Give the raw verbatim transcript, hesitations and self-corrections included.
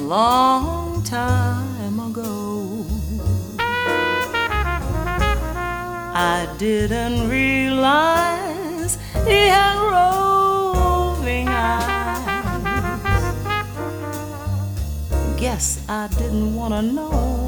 long time ago. I didn't realize he had roving eyes. Guess I didn't want to know